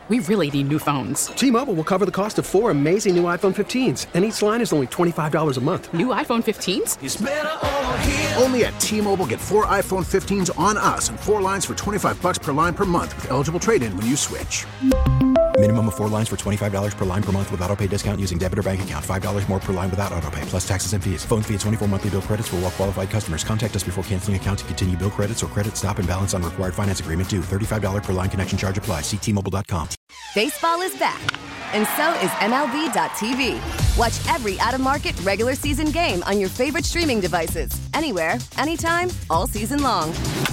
We really need new phones. T-Mobile will cover the cost of 4 amazing new iPhone 15s, and each line is only $25 a month. New iPhone 15s? It's better over here. Only at T-Mobile, get 4 iPhone 15s on us and 4 lines for $25 per line per month with eligible trade-in when you switch. Minimum of 4 lines for $25 per line per month with autopay discount using debit or bank account. $5 more per line without autopay, plus taxes and fees. Phone fee at 24 monthly bill credits for well-qualified customers. Contact us before canceling account to continue bill credits or credit stop and balance on required finance agreement due. $35 per line connection charge applies. See T-Mobile.com. Baseball is back, and so is MLB.tv. Watch every out-of-market regular season game on your favorite streaming devices. Anywhere, anytime, all season long.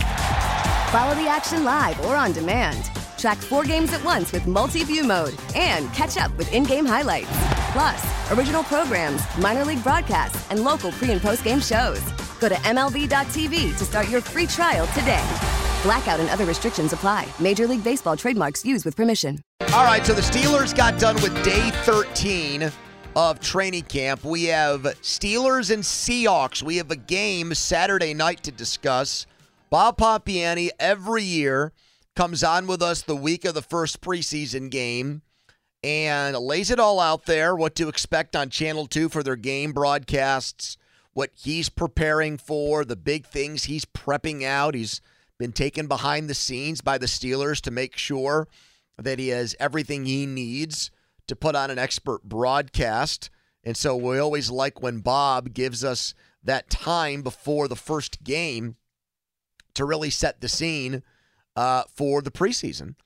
Follow the action live or on demand. Track 4 games at once with multi-view mode and catch up with in-game highlights. Plus, original programs, minor league broadcasts, and local pre- and post-game shows. Go to MLB.tv to start your free trial today. Blackout and other restrictions apply. Major League Baseball trademarks used with permission. All right, so the Steelers got done with day 13 of training camp. We have Steelers and Seahawks. We have a game Saturday night to discuss. Bob Pompiani every year comes on with us the week of the first preseason game and lays it all out there, what to expect on Channel 2 for their game broadcasts, what he's preparing for, the big things he's prepping out. He's been taken behind the scenes by the Steelers to make sure that he has everything he needs to put on an expert broadcast. And so we always like when Bob gives us that time before the first game to really set the scene for the preseason.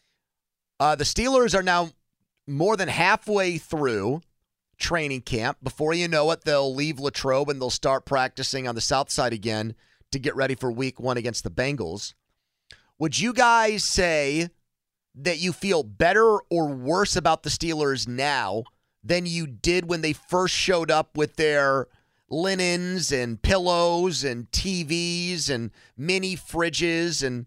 The Steelers are now more than halfway through training camp. Before you know it, they'll leave Latrobe and they'll start practicing on the south side again to get ready for week 1 against the Bengals. Would you guys say that you feel better or worse about the Steelers now than you did when they first showed up with their linens and pillows and TVs and mini fridges and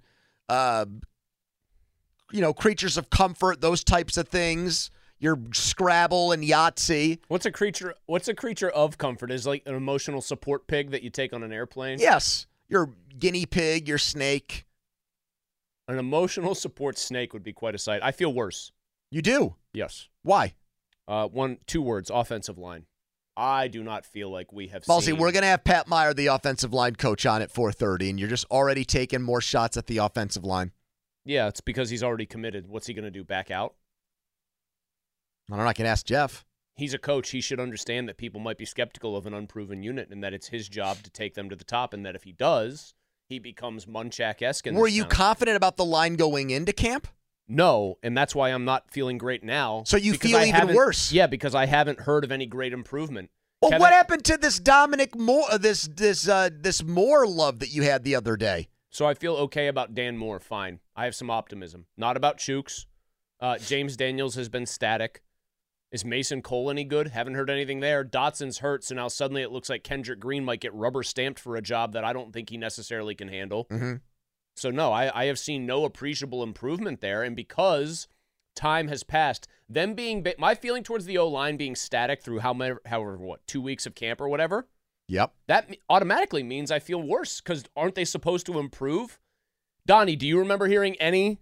creatures of comfort, those types of things? Your Scrabble and Yahtzee. What's a creature of comfort? Is like an emotional support pig that you take on an airplane? Yes. Your guinea pig, your snake. An emotional support snake would be quite a sight. I feel worse. You do? Yes. Why? 2 words, offensive line. I do not feel like we have Ballsy, seen... we're going to have Pat Meyer, the offensive line coach, on at 4:30, and you're just already taking more shots at the offensive line. Yeah, it's because he's already committed. What's he going to do, back out? I don't know, I can ask Jeff. He's a coach. He should understand that people might be skeptical of an unproven unit and that it's his job to take them to the top, and that if he does, he becomes Munchak-esque. Were you confident about the line going into camp? No, and that's why I'm not feeling great now. So you feel even worse? Yeah, because I haven't heard of any great improvement. Well, what happened to this Dominic Moore, this Moore love that you had the other day? So I feel okay about Dan Moore, fine. I have some optimism. Not about Chooks. James Daniels has been static. Is Mason Cole any good? Haven't heard anything there. Dotson's hurt, so now suddenly it looks like Kendrick Green might get rubber stamped for a job that I don't think he necessarily can handle. Mm-hmm. So no, I have seen no appreciable improvement there, and because time has passed, them being my feeling towards the O-line being static through however 2 weeks of camp or whatever. Yep. That automatically means I feel worse because aren't they supposed to improve? Donnie, do you remember hearing any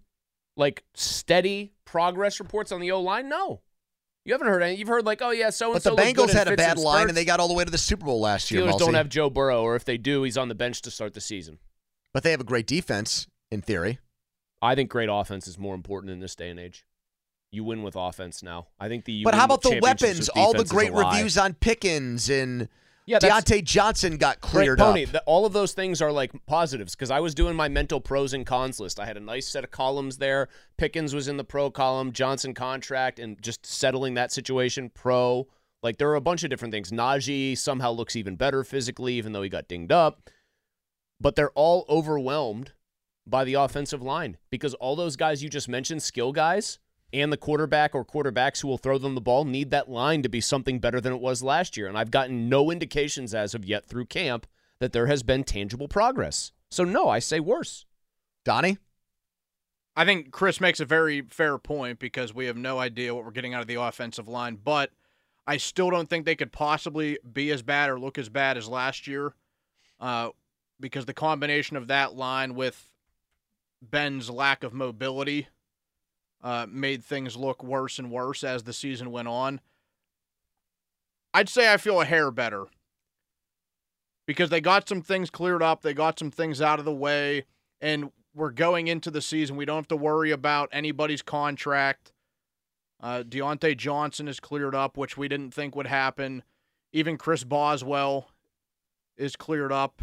steady progress reports on the O-line? No. You haven't heard any. You've heard oh yeah, so-and-so. But the Bengals had a bad line, and they got all the way to the Super Bowl last year. Steelers don't have Joe Burrow, or if they do, he's on the bench to start the season. But they have a great defense, in theory. I think great offense is more important in this day and age. You win with offense now. I think But how about the weapons? All the great reviews on Pickens and Deontay Johnson got cleared up. All of those things are positives because I was doing my mental pros and cons list. I had a nice set of columns there. Pickens was in the pro column, Johnson contract, and just settling that situation, pro. There are a bunch of different things. Najee somehow looks even better physically, even though he got dinged up. But they're all overwhelmed by the offensive line because all those guys you just mentioned, skill guys, and the quarterback or quarterbacks who will throw them the ball need that line to be something better than it was last year. And I've gotten no indications as of yet through camp that there has been tangible progress. So, no, I say worse. Donnie? I think Chris makes a very fair point because we have no idea what we're getting out of the offensive line. But I still don't think they could possibly be as bad or look as bad as last year because the combination of that line with Ben's lack of mobility made things look worse and worse as the season went on. I'd say I feel a hair better because they got some things cleared up. They got some things out of the way, and we're going into the season. We don't have to worry about anybody's contract. Deontay Johnson is cleared up, which we didn't think would happen. Even Chris Boswell is cleared up.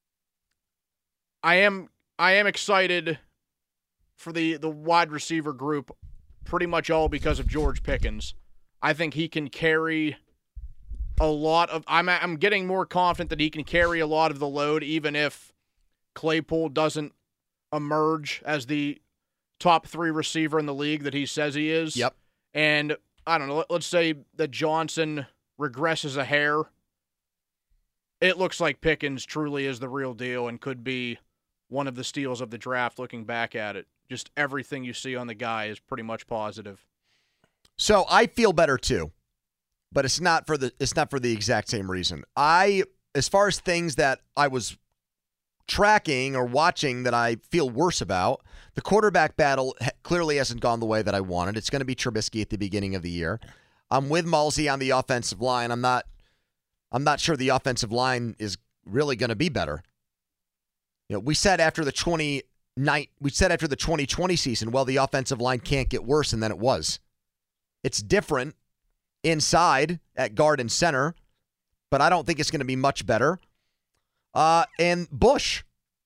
I am excited for the wide receiver group pretty much all because of George Pickens. I think he can carry a lot of I'm getting more confident that he can carry a lot of the load even if Claypool doesn't emerge as the top 3 receiver in the league that he says he is. Yep. And I don't know, let's say that Johnson regresses a hair. It looks like Pickens truly is the real deal and could be one of the steals of the draft looking back at it. Just everything you see on the guy is pretty much positive. So I feel better too, but it's not for the exact same reason. As far as things that I was tracking or watching that I feel worse about, the quarterback battle clearly hasn't gone the way that I wanted. It's going to be Trubisky at the beginning of the year. I'm with Malsey on the offensive line. I'm not sure the offensive line is really going to be better. You know, we said after the 2020 season, well, the offensive line can't get worse, and then it was. It's different inside at guard and center, but I don't think it's going to be much better. And Bush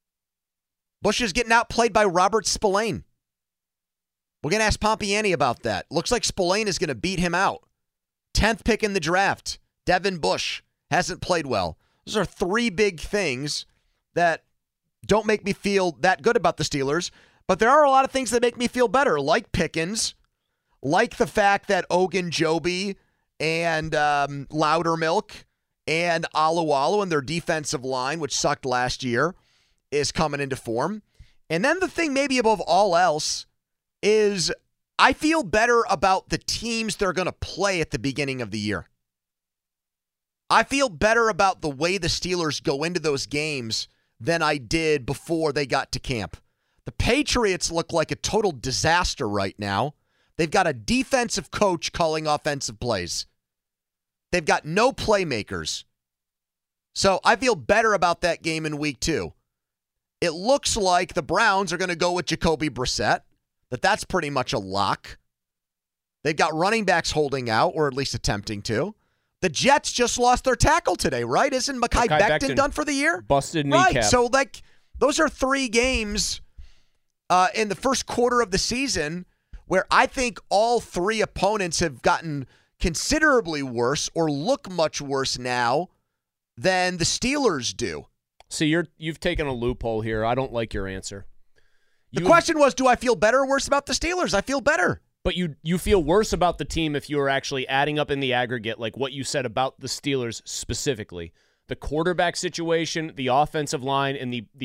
is getting outplayed by Robert Spillane. We're going to ask Pompiani about that. Looks like Spillane is going to beat him out. 10th pick in the draft. Devin Bush hasn't played well. Those are 3 big things that don't make me feel that good about the Steelers, but there are a lot of things that make me feel better, like Pickens, like the fact that Ogunjobi and Loudermilk and Alualu and their defensive line, which sucked last year, is coming into form. And then the thing maybe above all else is I feel better about the teams they're going to play at the beginning of the year. I feel better about the way the Steelers go into those games than I did before they got to camp. The Patriots look like a total disaster right now. They've got a defensive coach calling offensive plays. They've got no playmakers. So I feel better about that game in week 2. It looks like the Browns are going to go with Jacoby Brissett, that's pretty much a lock. They've got running backs holding out, or at least attempting to. The Jets just lost their tackle today, right? Isn't Mekhi Becton done for the year? Busted kneecap. Right, so those are 3 games in the first quarter of the season where I think all 3 opponents have gotten considerably worse or look much worse now than the Steelers do. See, you've taken a loophole here. I don't like your answer. The question was, do I feel better or worse about the Steelers? I feel better. But you feel worse about the team if you were actually adding up in the aggregate, like what you said about the Steelers specifically. The quarterback situation, the offensive line, and the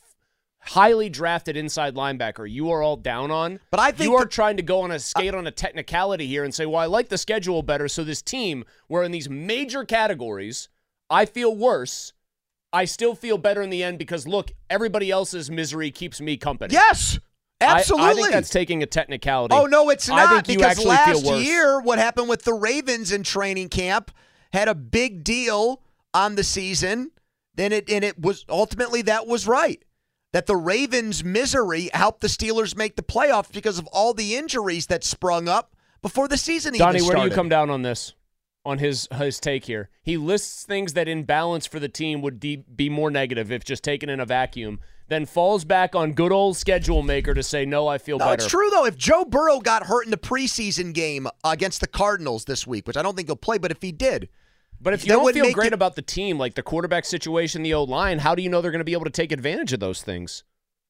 highly drafted inside linebacker you are all down on. But I think you are trying to go on a skate on a technicality here and say, well, I like the schedule better, so this team, where in these major categories, I feel worse, I still feel better in the end because, look, everybody else's misery keeps me company. Yes! Absolutely. I think that's taking a technicality. Oh, no, it's not. I think because you last feel worse. year, what happened with the Ravens in training camp had a big deal on the season. It was ultimately that was right. That the Ravens' misery helped the Steelers make the playoffs because of all the injuries that sprung up before the season even started. Donnie, where do you come down on this? On his take here. He lists things that in balance for the team would be more negative if just taken in a vacuum, then falls back on good old schedule maker to say, no, I feel better. It's true, though. If Joe Burrow got hurt in the preseason game against the Cardinals this week, which I don't think he'll play, but if he did. But if you don't feel great about the team, like the quarterback situation, the O-line, how do you know they're going to be able to take advantage of those things?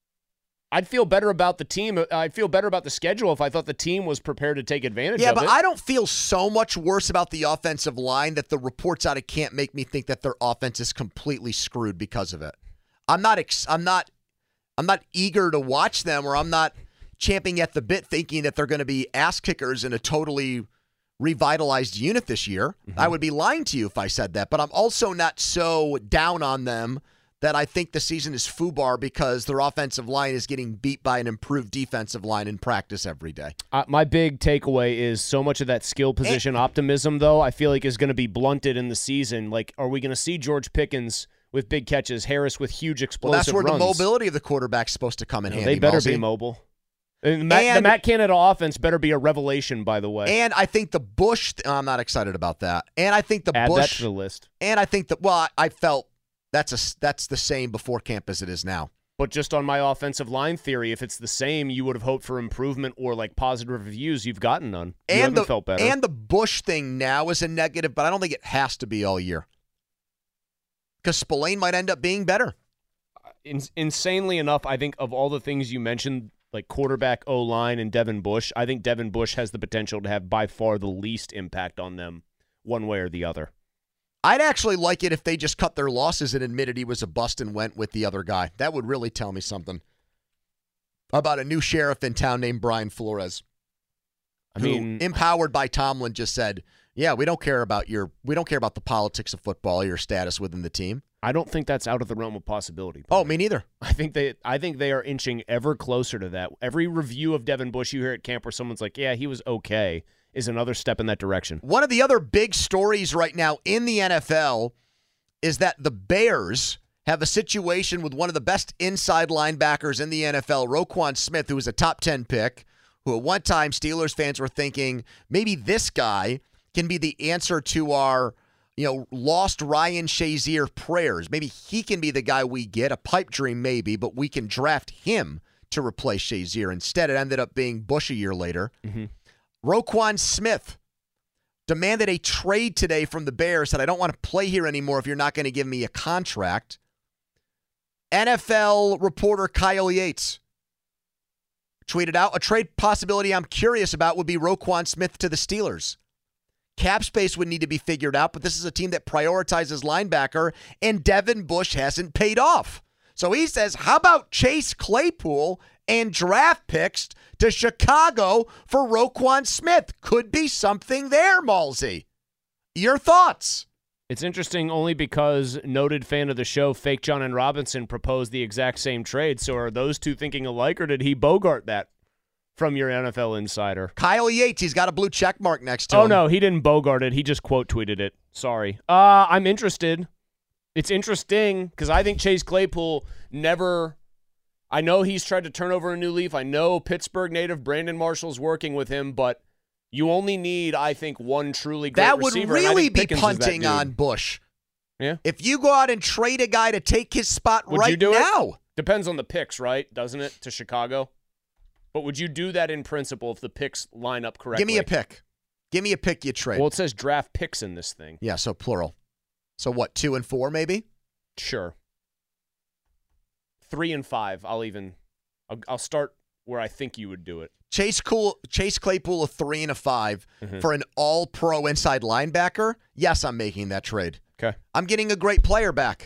I'd feel better about the team. I'd feel better about the schedule if I thought the team was prepared to take advantage of it. Yeah, but I don't feel so much worse about the offensive line that the reports out of camp make me think that their offense is completely screwed because of it. I'm not eager to watch them, or I'm not champing at the bit thinking that they're going to be ass kickers in a totally revitalized unit this year. I would be lying to you if I said that, but I'm also not so down on them that I think the season is FUBAR because their offensive line is getting beat by an improved defensive line in practice every day. My big takeaway is so much of that skill position optimism, though, I feel like is going to be blunted in the season. Like, are we going to see George Pickens with big catches, Harris with huge explosive runs? Well, that's where the mobility of the quarterback's supposed to come in handy. They better Malsey. be mobile. And the Matt Canada offense better be a revelation, by the way. And I think the Bush, I'm not excited about that. And I think the Add Bush. that to the list. And I think I felt that's the same before camp as it is now. But just on my offensive line theory, if it's the same, you would have hoped for improvement or like positive reviews. You've gotten none. You haven't felt better. And the Bush thing now is a negative, but I don't think it has to be all year. Because Spillane might end up being better. Insanely enough, I think of all the things you mentioned, like quarterback, O-line, and Devin Bush, I think Devin Bush has the potential to have by far the least impact on them one way or the other. I'd actually like it if they just cut their losses and admitted he was a bust and went with the other guy. That would really tell me something about a new sheriff in town named Brian Flores. Who, empowered by Tomlin, just said, "Yeah, we don't care about the politics of football, your status within the team." I don't think that's out of the realm of possibility. Oh, me neither. I think they are inching ever closer to that. Every review of Devin Bush you hear at camp where someone's like, "Yeah, he was okay," is another step in that direction. One of the other big stories right now in the NFL is that the Bears have a situation with one of the best inside linebackers in the NFL, Roquan Smith, who was a top 10 pick, who at one time Steelers fans were thinking maybe this guy can be the answer to our lost Ryan Shazier prayers. Maybe he can be the guy we get, a pipe dream maybe, but we can draft him to replace Shazier. Instead, it ended up being Bush a year later. Mm-hmm. Roquan Smith demanded a trade today from the Bears, said, "I don't want to play here anymore if you're not going to give me a contract." NFL reporter Kyle Yates tweeted out, "A trade possibility I'm curious about would be Roquan Smith to the Steelers. Cap space would need to be figured out, but this is a team that prioritizes linebacker, and Devin Bush hasn't paid off." So he says, how about Chase Claypool and draft picks to Chicago for Roquan Smith? Could be something there, Malsey. Your thoughts? It's interesting only because noted fan of the show, Fake John and Robinson, proposed the exact same trade. So are those two thinking alike, or did he bogart that from your NFL insider? Kyle Yates, he's got a blue check mark next to him. Oh, no, he didn't bogart it. He just quote tweeted it. Sorry. I'm interested. It's interesting because I think Chase Claypool I know he's tried to turn over a new leaf. I know Pittsburgh native Brandon Marshall's working with him, but you only need, I think, one truly great receiver. That would really be punting on Bush. Yeah. If you go out and trade a guy to take his spot would you do now. It? Depends on the picks, right? Doesn't it, to Chicago? But would you do that in principle if the picks line up correctly? Give me a pick. Give me a pick you trade. Well, it says draft picks in this thing. Yeah, so plural. So what, 2 and 4 maybe? Sure. 3 and 5. I'll start where I think you would do it. Chase Claypool, a 3 and a 5 for an all-pro inside linebacker. Yes, I'm making that trade. Okay. I'm getting a great player back.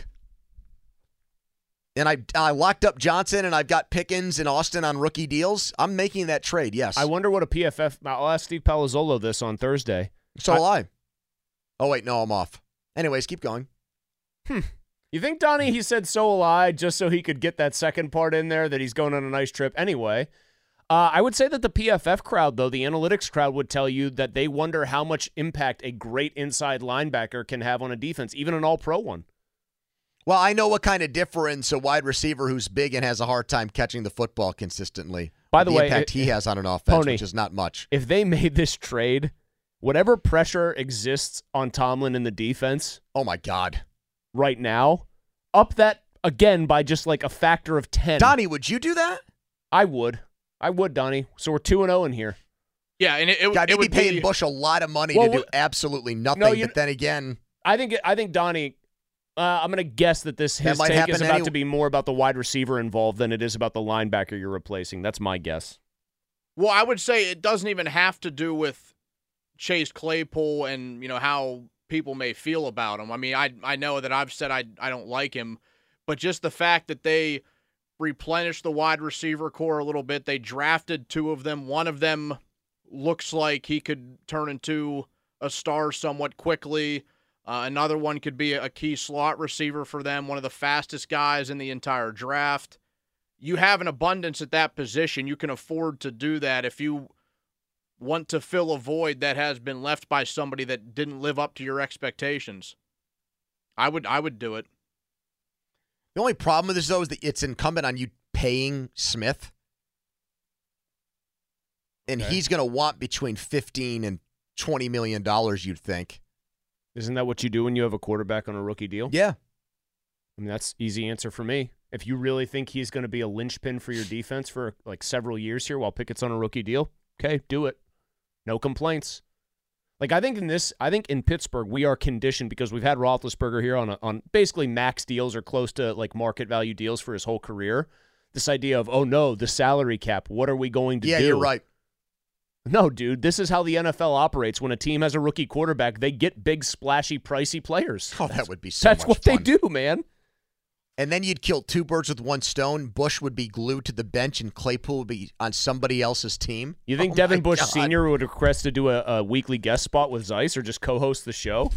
And I locked up Johnson, and I've got Pickens and Austin on rookie deals. I'm making that trade, yes. I wonder what a PFF – I'll ask Steve Palazzolo this on Thursday. So will I. Oh, wait, no, I'm off. Anyways, keep going. You think, Donnie, he said so will I just so he could get that second part in there, that he's going on a nice trip? Anyway, I would say that the PFF crowd, though, the analytics crowd would tell you that they wonder how much impact a great inside linebacker can have on a defense, even an all-pro one. Well, I know what kind of difference a wide receiver who's big and has a hard time catching the football consistently. By the way, impact he has on an offense, Pony, which is not much. If they made this trade, whatever pressure exists on Tomlin in the defense, oh my God, right now, up that again by just like a factor of 10. Donnie, would you do that? I would, Donnie. So we're 2-0 in here. Yeah, and it would be paying Bush a lot of money to do absolutely nothing. No, but then again, I think Donnie. I'm going to guess that his take is about to be more about the wide receiver involved than it is about the linebacker you're replacing. That's my guess. Well, I would say it doesn't even have to do with Chase Claypool and how people may feel about him. I mean, I know that I've said I don't like him, but just the fact that they replenished the wide receiver core a little bit, they drafted 2 of them. One of them looks like he could turn into a star somewhat quickly. Another one could be a key slot receiver for them, one of the fastest guys in the entire draft. You have an abundance at that position. You can afford to do that if you want to fill a void that has been left by somebody that didn't live up to your expectations. I would do it. The only problem with this, though, is that it's incumbent on you paying Smith. And he's going to want between $15 and $20 million, you'd think. Isn't that what you do when you have a quarterback on a rookie deal? Yeah. I mean, that's easy answer for me. If you really think he's going to be a linchpin for your defense for like several years here while Pickett's on a rookie deal, okay, do it. No complaints. Like I think in Pittsburgh we are conditioned because we've had Roethlisberger here on basically max deals or close to like market value deals for his whole career. This idea of, oh no, the salary cap, what are we going to do? Yeah, you're right. No, dude, this is how the NFL operates. When a team has a rookie quarterback, they get big, splashy, pricey players. Oh, that would be so much fun. That's what they do, man. And then you'd kill two birds with one stone. Bush would be glued to the bench, and Claypool would be on somebody else's team. You think Devin Bush Sr. would request to do a weekly guest spot with Zeiss or just co-host the show?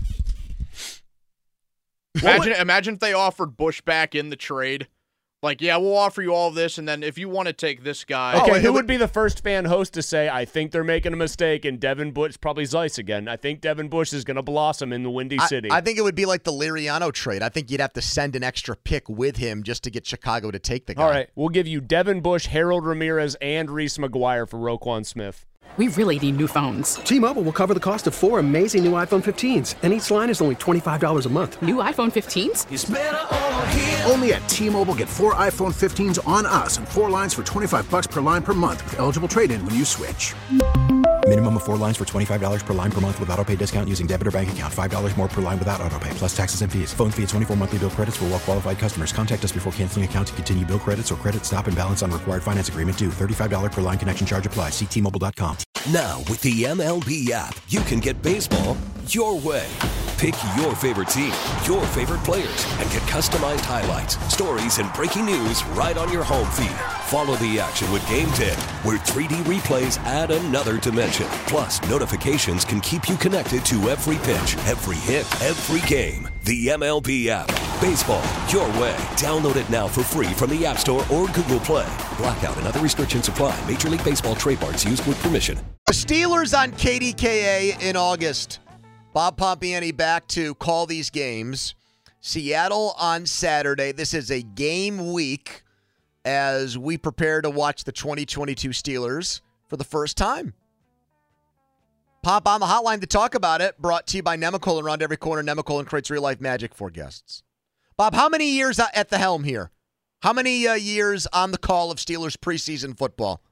Imagine if they offered Bush back in the trade. Like, yeah, we'll offer you all of this, and then if you want to take this guy. Okay, who would be the first fan host to say, I think they're making a mistake, and Devin Bush, probably Zeiss again. I think Devin Bush is going to blossom in the Windy City. I think it would be like the Liriano trade. I think you'd have to send an extra pick with him just to get Chicago to take the guy. All right, we'll give you Devin Bush, Harold Ramirez, and Reese McGuire for Roquan Smith. We really need new phones. T-Mobile will cover the cost of 4 amazing new iPhone 15s, and each line is only $25 a month. New iPhone 15s? It's better over here. Only at T-Mobile, get 4 iPhone 15s on us and 4 lines for $25 per line per month with eligible trade-in when you switch. Minimum of 4 lines for $25 per line per month with autopay discount using debit or bank account. $5 more per line without autopay, plus taxes and fees. Phone fee at 24 monthly bill credits for well-qualified customers. Contact us before canceling account to continue bill credits or credit stop and balance on required finance agreement due. $35 per line connection charge applies. See T-Mobile.com. Now, with the MLB app, you can get baseball your way. Pick your favorite team, your favorite players, and get customized highlights, stories, and breaking news right on your home feed. Follow the action with Game 10, where 3D replays add another dimension. Plus, notifications can keep you connected to every pitch, every hit, every game. The MLB app. Baseball your way. Download it now for free from the App Store or Google Play. Blackout and other restrictions apply. Major League Baseball trademarks used with permission. The Steelers on KDKA in August. Bob Pompiani back to call these games. Seattle on Saturday. This is a game week as we prepare to watch the 2022 Steelers for the first time. Pop on the hotline to talk about it. Brought to you by Nemacolin. Around every corner, Nemacolin creates real-life magic for guests. Bob, how many years at the helm here? How many years on the call of Steelers preseason football?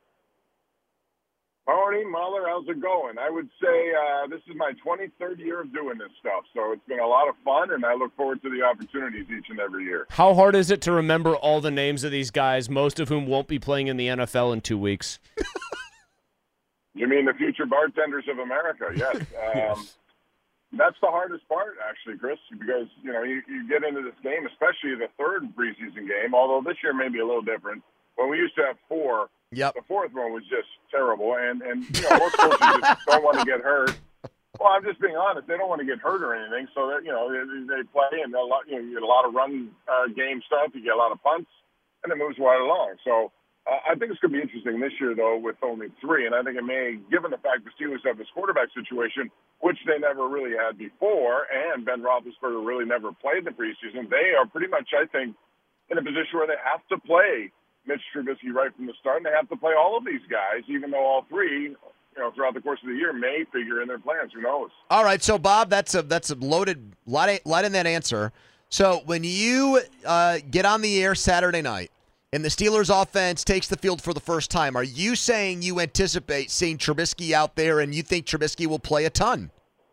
Tony, Mahler, how's it going? I would say this is my 23rd year of doing this stuff, so it's been a lot of fun, and I look forward to the opportunities each and every year. How hard is it to remember all the names of these guys, most of whom won't be playing in the NFL in 2 weeks? You mean the future bartenders of America? Yes. Yes. That's the hardest part, actually, Chris, because you get into this game, especially the third preseason game, although this year may be a little different. When we used to have 4, Yep. The fourth one was just terrible, and most coaches just don't want to get hurt. Well, I'm just being honest; they don't want to get hurt or anything, so that they play and you get a lot of run game stuff, you get a lot of punts, and it moves right along. So I think it's going to be interesting this year, though, with only 3, and I think it may, given the fact the Steelers have this quarterback situation, which they never really had before, and Ben Roethlisberger really never played in the preseason. They are pretty much, I think, in a position where they have to play Mitch Trubisky right from the start, and they have to play all of these guys, even though all 3, throughout the course of the year may figure in their plans. Who knows? All right, so Bob, that's a loaded lot in that answer. So when you get on the air Saturday night and the Steelers offense takes the field for the first time, are you saying you anticipate seeing Trubisky out there and you think Trubisky will play a ton?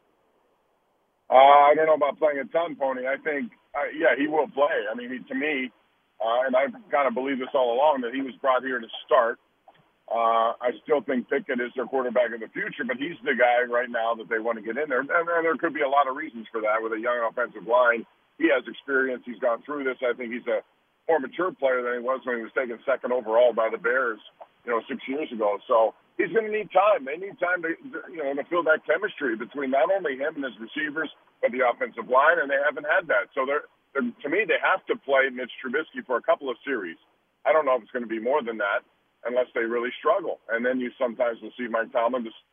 I don't know about playing a ton, Pony. I think, he will play. I mean, to me, and I've kind of believed this all along, that he was brought here to start. I still think Pickett is their quarterback of the future, but he's the guy right now that they want to get in there. And there could be a lot of reasons for that with a young offensive line. He has experience. He's gone through this. I think he's a more mature player than he was when he was taken second overall by the Bears, 6 years ago. So he's going to need time. They need time to feel that chemistry between not only him and his receivers, but the offensive line, and they haven't had that. So to me, they have to play Mitch Trubisky for a couple of series. I don't know if it's going to be more than that unless they really struggle. And then you sometimes will see Mike Tomlin just.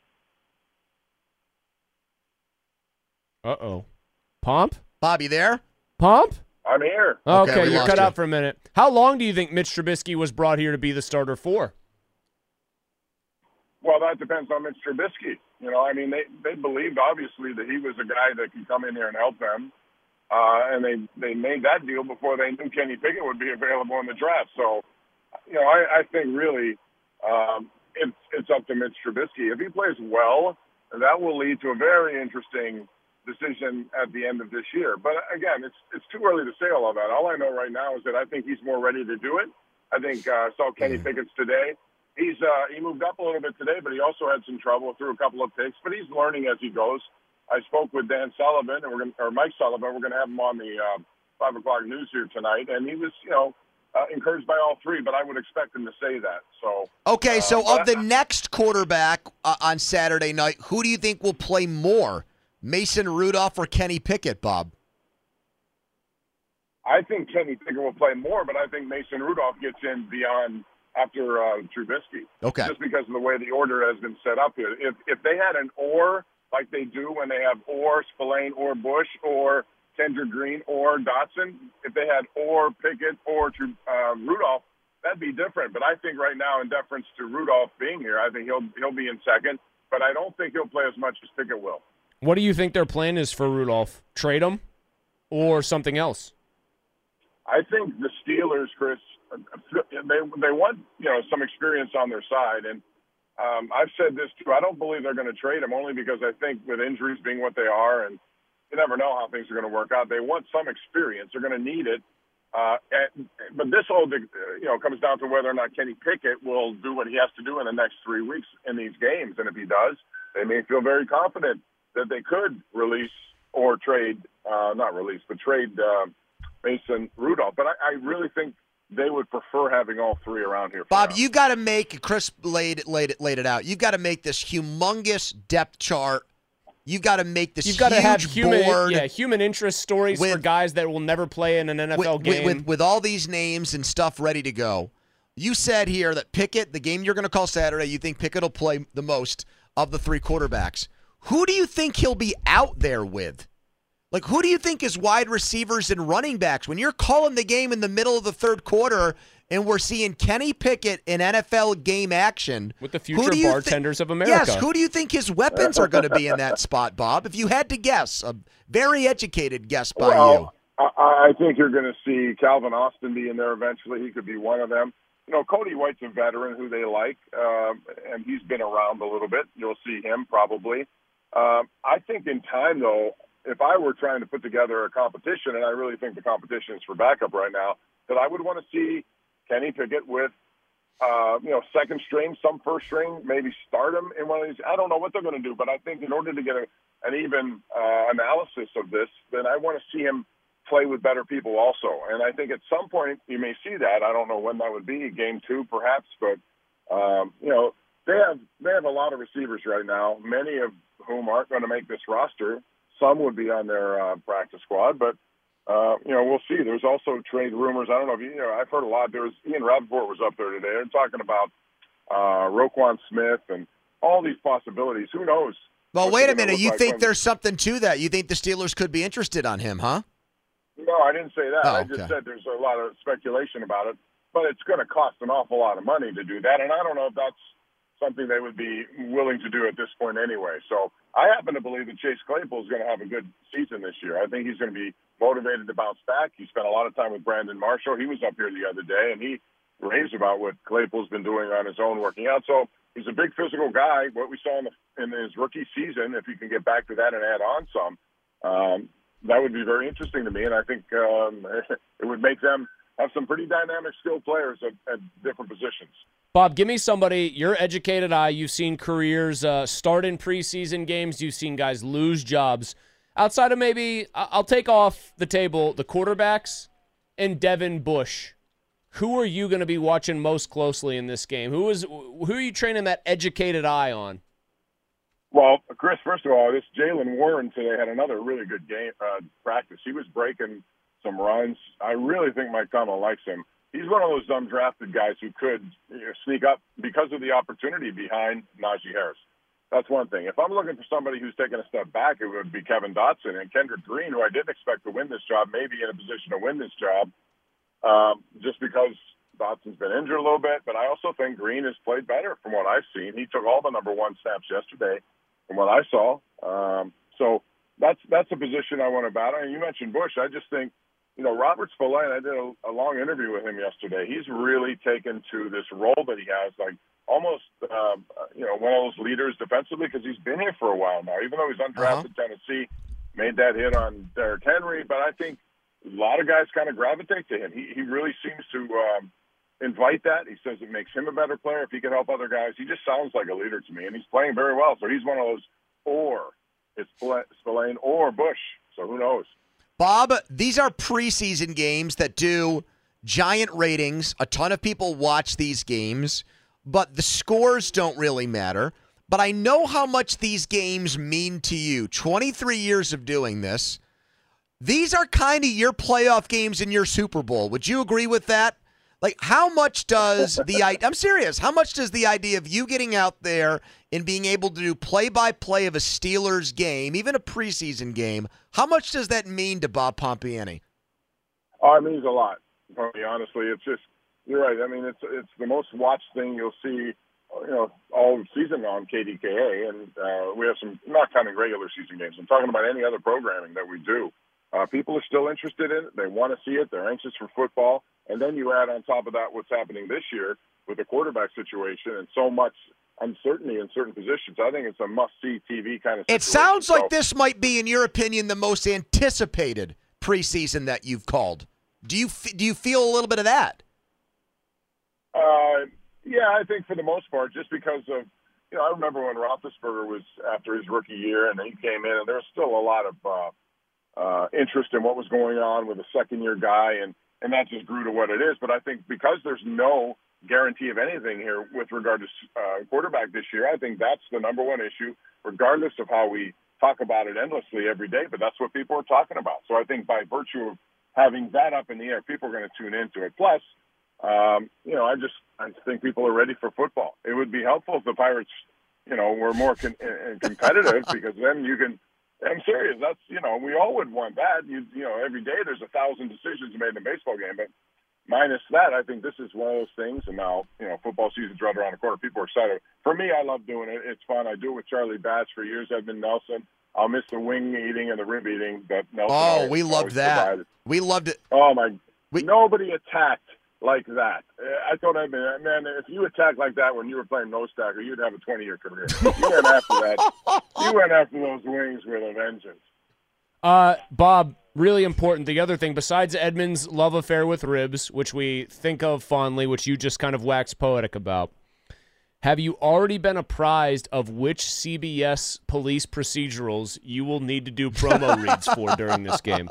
Uh-oh. Pomp? Bobby there? Pomp? I'm here. Okay, you're cut you. out for a minute. How long do you think Mitch Trubisky was brought here to be the starter for? Well, that depends on Mitch Trubisky. They believed, obviously, that he was a guy that could come in here and help them. And they made that deal before they knew Kenny Pickett would be available in the draft. So, I think really it's up to Mitch Trubisky. If he plays well, that will lead to a very interesting decision at the end of this year. But again, it's too early to say all of that. All I know right now is that I think he's more ready to do it. I think I saw Kenny Pickett's today. He moved up a little bit today, but he also had some trouble, threw a couple of picks. But he's learning as he goes. I spoke with Dan Sullivan and Mike Sullivan. We're going to have him on the 5 o'clock news here tonight, and he was encouraged by all three. But I would expect him to say that. So okay. So of the next quarterback on Saturday night, who do you think will play more? Mason Rudolph or Kenny Pickett, Bob? I think Kenny Pickett will play more, but I think Mason Rudolph gets in beyond after Trubisky. Okay. Just because of the way the order has been set up here. If they had an or like they do when they have or Spillane or Bush or Kendrick Green or Dotson, if they had or Pickett or Rudolph, that'd be different. But I think right now, in deference to Rudolph being here, I think he'll be in second. But I don't think he'll play as much as Pickett will. What do you think their plan is for Rudolph? Trade him or something else? I think the Steelers, Chris, they want some experience on their side, and I've said this too. I don't believe they're going to trade him only because I think with injuries being what they are, and you never know how things are going to work out. They want some experience. They're going to need it. But this all comes down to whether or not Kenny Pickett will do what he has to do in the next 3 weeks in these games, and if he does, they may feel very confident that they could release or trade, trade Mason Rudolph. But I really think they would prefer having all three around here. Bob, you've got to make, Chris laid it out, you've got to make this humongous depth chart. You've got to make this got to have board. human interest stories for guys that will never play in an NFL game. With all these names and stuff ready to go. You said here that Pickett, the game you're going to call Saturday, you think Pickett will play the most of the three quarterbacks. Who do you think he'll be out there with? Like, who do you think is wide receivers and running backs? When you're calling the game in the middle of the third quarter and we're seeing Kenny Pickett in NFL game action. With the future bartenders of America. Yes, who do you think his weapons are going to be in that spot, Bob? If you had to guess, a very educated guess by you. I think you're going to see Calvin Austin be in there eventually. He could be one of them. Cody White's a veteran who they like, and he's been around a little bit. You'll see him probably. I think in time, though, if I were trying to put together a competition, and I really think the competition is for backup right now, that I would want to see Kenny Pickett with, second string, some first string, maybe start him in one of these. I don't know what they're going to do, but I think in order to get an even analysis of this, then I want to see him play with better people also. And I think at some point you may see that. I don't know when that would be, game 2 perhaps, but, they have a lot of receivers right now, many of whom aren't going to make this roster. Some would be on their practice squad, but, we'll see. There's also trade rumors. I don't know if I've heard a lot. There was Ian Rappaport was up there today. They're talking about Roquan Smith and all these possibilities. Who knows? Well, wait a minute. You think there's something to that? You think the Steelers could be interested on him, huh? No, I didn't say that. Oh, I just said there's a lot of speculation about it, but it's going to cost an awful lot of money to do that, and I don't know if that's something they would be willing to do at this point anyway. So I happen to believe that Chase Claypool is going to have a good season this year. I think he's going to be motivated to bounce back. He spent a lot of time with Brandon Marshall. He was up here the other day, and he raves about what Claypool's been doing on his own working out. So he's a big physical guy. What we saw in his rookie season, if you can get back to that and add on some, that would be very interesting to me. And I think it would make them have some pretty dynamic, skilled players at different positions. Bob, give me somebody, your educated eye, you've seen careers start in preseason games, you've seen guys lose jobs. Outside of maybe, I'll take off the table the quarterbacks and Devin Bush. who are you going to be watching most closely in this game? Who are you training that educated eye on? Well, Chris, first of all, this Jalen Warren today had another really good game practice. He was breaking some runs. I really think Mike Tomlin likes him. He's one of those undrafted guys who could sneak up because of the opportunity behind Najee Harris. That's one thing. If I'm looking for somebody who's taken a step back, it would be Kevin Dotson and Kendrick Green, who I didn't expect to win this job, maybe in a position to win this job, just because Dotson's been injured a little bit. But I also think Green has played better from what I've seen. He took all the number one snaps yesterday from what I saw. So that's a position I want to battle. And you mentioned Bush. I just think, Robert Spillane, I did a long interview with him yesterday. He's really taken to this role that he has, like almost, one of those leaders defensively, because he's been here for a while now. Even though he's undrafted, Tennessee made that hit on Derrick Henry. But I think a lot of guys kind of gravitate to him. He really seems to invite that. He says it makes him a better player if he can help other guys. He just sounds like a leader to me, and he's playing very well. So he's one of those, or it's Spillane or Bush. So who knows? Bob, these are preseason games that do giant ratings. A ton of people watch these games, but the scores don't really matter. But I know how much these games mean to you. 23 years of doing this. These are kind of your playoff games in your Super Bowl. Would you agree with that? Like, how much does I'm serious, how much does the idea of you getting out there and being able to do play-by-play of a Steelers game, even a preseason game, how much does that mean to Bob Pompiani? Oh, it means a lot, honestly. It's just, you're right. I mean, it's the most watched thing you'll see, all season on KDKA. And we have some, not counting regular season games, I'm talking about any other programming that we do. People are still interested in it. They want to see it. They're anxious for football. And then you add on top of that what's happening this year with the quarterback situation and so much uncertainty in certain positions. I think it's a must-see TV kind of situation. It sounds like this might be, in your opinion, the most anticipated preseason that you've called. Do you feel a little bit of that? Yeah, I think for the most part, just because of, I remember when Roethlisberger was after his rookie year and he came in, and there was still a lot of interest in what was going on with a second-year guy, and that just grew to what it is. But I think because there's no guarantee of anything here with regard to quarterback this year, I think that's the number one issue, regardless of how we talk about it endlessly every day. But that's what people are talking about. So I think by virtue of having that up in the air, people are going to tune into it. Plus, I think people are ready for football. It would be helpful if the Pirates, were more competitive, because then you can. I'm serious. That's, we all would want that. Every day there's 1,000 decisions made in a baseball game, but minus that, I think this is one of those things. And now, football season's right around the corner. People are excited. For me, I love doing it. It's fun. I do it with Charlie Batch for years. Edmund Nelson. I'll miss the wing eating and the rib eating that Nelson. Oh, we loved that. Provided. We loved it. Oh nobody attacked like that. I told Edmund, man, if you attacked like that when you were playing nose tackle, you'd have a 20-year career. You went after that. You went after those wings with a vengeance. Bob, really important. The other thing, besides Edmund's love affair with ribs, which we think of fondly, which you just kind of wax poetic about, have you already been apprised of which CBS police procedurals you will need to do promo reads for during this game?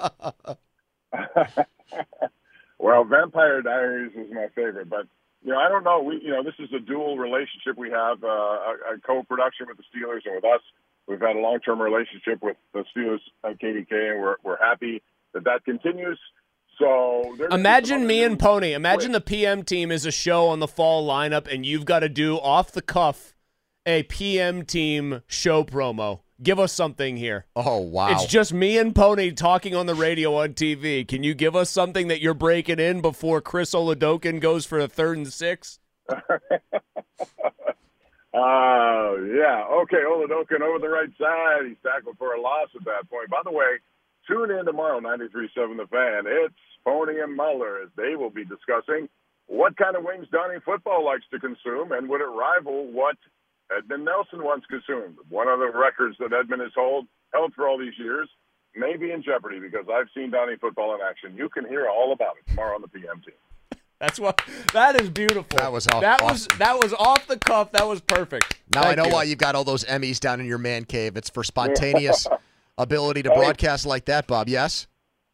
Well, Vampire Diaries is my favorite, but I don't know. This is a dual relationship we have, a co-production with the Steelers and with us. We've had a long-term relationship with the Steelers at KDK, and we're happy that continues. So imagine me and Pony. Imagine the PM team is a show on the fall lineup, and you've got to do off the cuff a PM team show promo. Give us something here. Oh, wow. It's just me and Pony talking on the radio on TV. Can you give us something that you're breaking in before Chris Oladokun goes for a 3rd and 6? Yeah. Okay, Oladokun over the right side. He's tackled for a loss at that point. By the way, tune in tomorrow, 93.7 The Fan. It's Pony and Muller, as they will be discussing what kind of wings Donnie Football likes to consume, and would it rival what Edmund Nelson once consumed. One of the records that Edmund has held for all these years may be in jeopardy, because I've seen Donnie Football in action. You can hear all about it tomorrow on the PM team. That is beautiful. That was awesome. That was off the cuff. That was perfect. Now I know why you've got all those Emmys down in your man cave. It's for spontaneous ability to broadcast like that, Bob. Yes?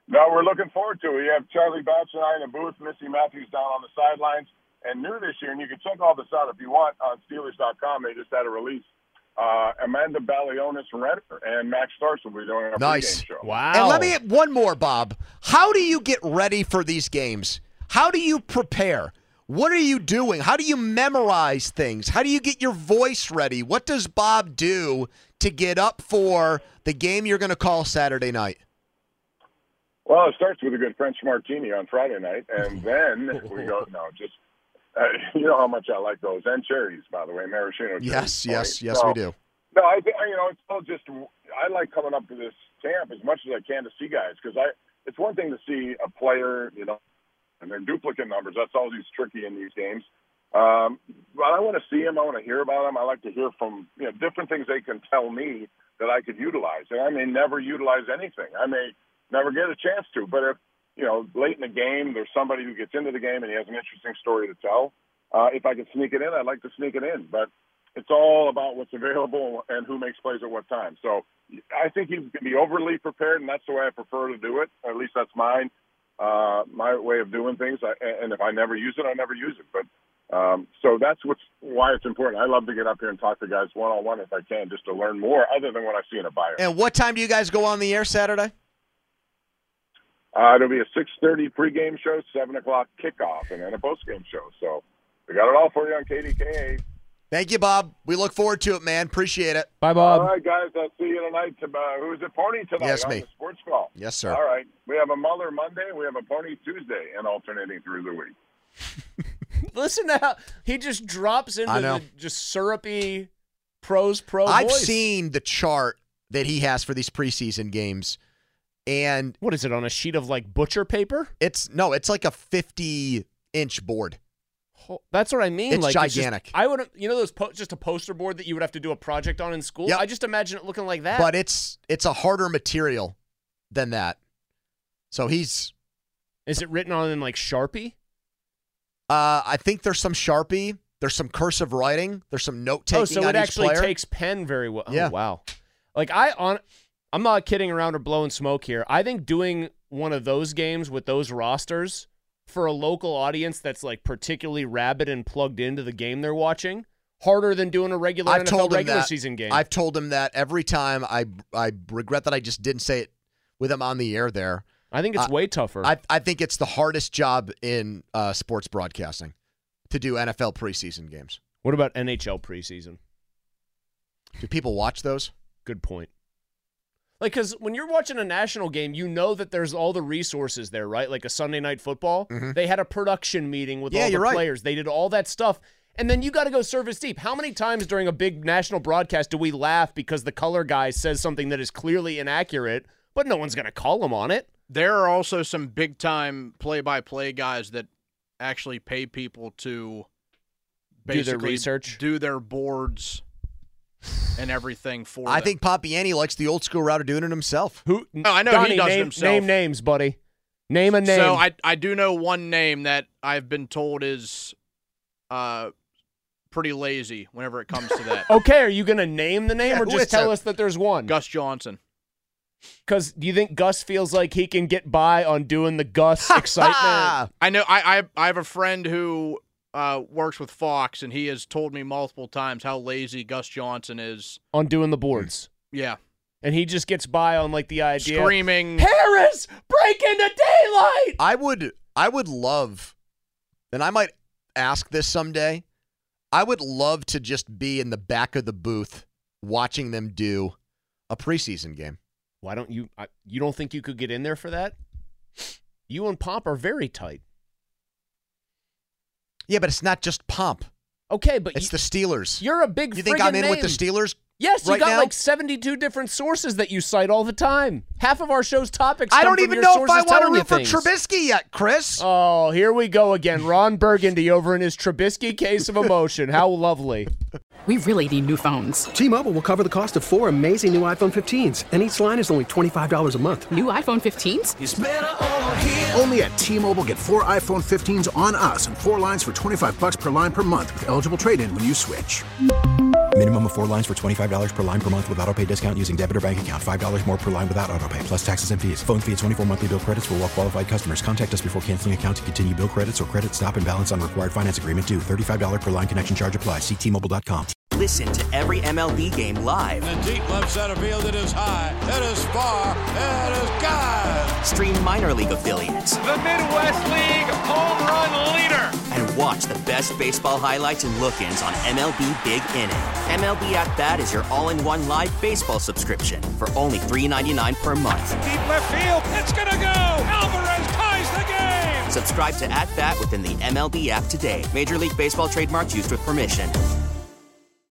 No, we're looking forward to it. We have Charlie Batch and I in the booth, Missy Matthews down on the sidelines. And new this year, and you can check all this out if you want on Steelers.com. They just had a release. Amanda Balionis-Renner and Max Starks will be doing our pregame show. Wow. And let me get one more, Bob. How do you get ready for these games? How do you prepare? What are you doing? How do you memorize things? How do you get your voice ready? What does Bob do to get up for the game you're going to call Saturday night? Well, it starts with a good French martini on Friday night, and then we go, you know how much I like those. And cherries, by the way, maraschino cherries. Yes, so, we do. No, it's all just, I like coming up to this camp as much as I can to see guys, because it's one thing to see a player, and they're duplicate numbers. That's always tricky in these games. But I want to see them. I want to hear about them. I like to hear from, different things they can tell me that I could utilize. And I may never utilize anything. I may never get a chance to, but if, late in the game, there's somebody who gets into the game and he has an interesting story to tell. If I could sneak it in, I'd like to sneak it in. But it's all about what's available and who makes plays at what time. So I think you can be overly prepared, and that's the way I prefer to do it. At least that's my way of doing things. And if I never use it, I never use it. But so that's why it's important. I love to get up here and talk to guys one-on-one if I can, just to learn more other than what I see in a bio. And what time do you guys go on the air Saturday? It'll be a 6:30 pregame show, 7 o'clock kickoff, and then a postgame show. So we got it all for you on KDKA. Thank you, Bob. We look forward to it, man. Appreciate it. Bye, Bob. All right, guys. I'll see you tonight. Who is it? Pony tonight. Yes, on me. The Sports Call. Yes, sir. All right. We have a Muller Monday. We have a Pony Tuesday, and alternating through the week. Listen to how he just drops into the just syrupy pro I've voice. seen the chart that he has for these preseason games. And what is it, on a sheet of like butcher paper? It's like a 50-inch board. That's what I mean. It's like, gigantic. It's just, I would, those just a poster board that you would have to do a project on in school. Yep. I just imagine it looking like that. But it's a harder material than that. So is it written on in like Sharpie? I think there's some Sharpie. There's some cursive writing. There's some note taking. Oh, so on it each actually player. takes pen very well. Yeah. Oh, wow. Like I'm not kidding around or blowing smoke here. I think doing one of those games with those rosters for a local audience that's like particularly rabid and plugged into the game they're watching, harder than doing a regular NFL regular season game. I've told him that every time. I regret that I just didn't say it with him on the air there. I think it's way tougher. I think it's the hardest job in sports broadcasting to do NFL preseason games. What about NHL preseason? Do people watch those? Good point. Like, because when you're watching a national game, you know that there's all the resources there, right? Like a Sunday Night Football. Mm-hmm. They had a production meeting with all the players. They did all that stuff. And then you got to go service deep. How many times during a big national broadcast do we laugh because the color guy says something that is clearly inaccurate, but no one's going to call him on it? There are also some big-time play-by-play guys that actually pay people to do their research, do their boards and everything for them. I think Pompiani likes the old school route of doing it himself. Oh, I know Donnie, he does it himself. Name names, buddy. Name a name. So I do know one name that I've been told is pretty lazy whenever it comes to that. Okay, are you going to name the name or who just is tell it? us that there's one? Gus Johnson. Because do you think Gus feels like he can get by on doing the Gus excitement? I know. I have a friend who works with Fox, and he has told me multiple times how lazy Gus Johnson is On doing the boards. Yeah. And he just gets by on like the idea. Screaming. Harris, break into daylight! I would love, and I might ask this someday, I would love to just be in the back of the booth watching them do a preseason game. Why don't you? You don't think you could get in there for that? You and Pomp are very tight. Yeah, but it's not just Pomp. Okay, but it's the Steelers. You're a big. You think I'm in name. with the Steelers? Yes, you right got now? like 72 different sources that you cite all the time. Half of our show's topics. I come don't from even your know if I sources want to telling you root for things. Trubisky yet, Chris. Oh, here we go again. Ron Burgundy over in his Trubisky case of emotion. How lovely. We really need new phones. T-Mobile will cover the cost of 4 amazing new iPhone 15s, and each line is only $25 a month. New iPhone 15s? It's better over here. Only at T-Mobile, get 4 iPhone 15s on us and 4 lines for $25 per line per month with eligible trade-in when you switch. Minimum of 4 lines for $25 per line per month with autopay discount using debit or bank account. $5 more per line without autopay, plus taxes and fees. Phone fee at 24 monthly bill credits for well qualified customers. Contact us before canceling account to continue bill credits or credit stop and balance on required finance agreement due. $35 per line connection charge applies. See T-Mobile.com. Listen to every MLB game live. In the deep left center field, it is high, it is far, it is gone. Stream minor league affiliates. The Midwest League home run leader. And watch the best baseball highlights and look-ins on MLB Big Inning. MLB At Bat is your all-in-one live baseball subscription for only $3.99 per month. Deep left field, it's gonna go. Alvarez ties the game. Subscribe to At Bat within the MLB app today. Major League Baseball trademarks used with permission.